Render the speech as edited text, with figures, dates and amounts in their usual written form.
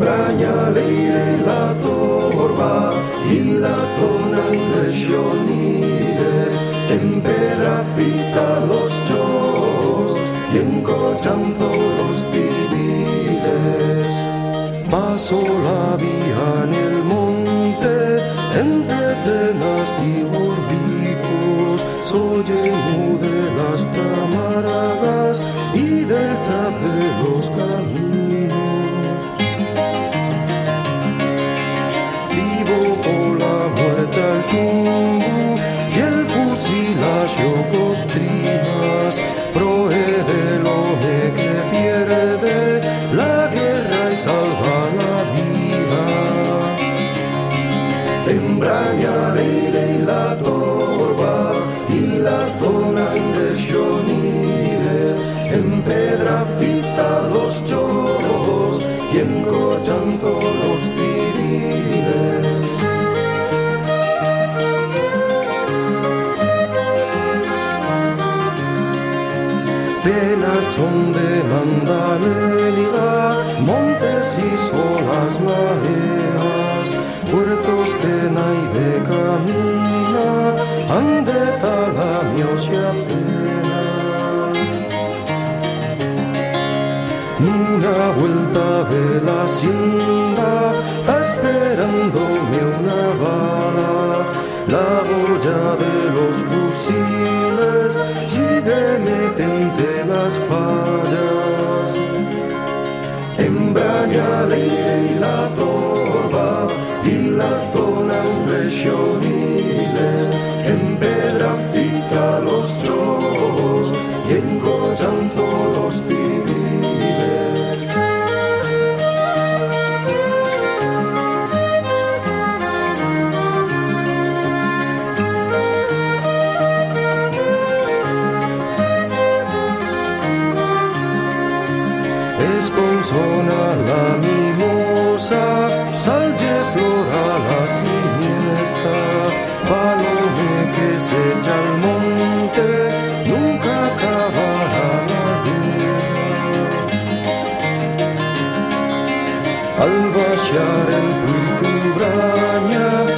Embraña leire la torba y la tonan regiones, en pedra fita los chos y en cochanzo los civiles. Paso la vía en el monte, entre penas y orbijos, soy el de las tamaragas y del chat de los caminos. Vivo por la muerte al tumbo y el fusilaje costrimas, proe del hombre que pierde la guerra y salva la vida. Embraña leire y la torba y la tona en regiones, en pedra fita los choros y en cochanzo los civiles. Penas son de Mandaléliga, montes y solas mareas, puertos que naide camina, ande talamios y apenas. Una vuelta de la hacienda, esperándome una bala, la boya de los fusiles sigue metente las fallas. Embraña leire y la torba y la tona regiones, en pedra fita los chos y en cochanzo los civiles. Es con sonar la mimosa, salge flor a la siniestra, palome que se echa al monte, nunca acabará la guerra. Al baixar el Puitubraña,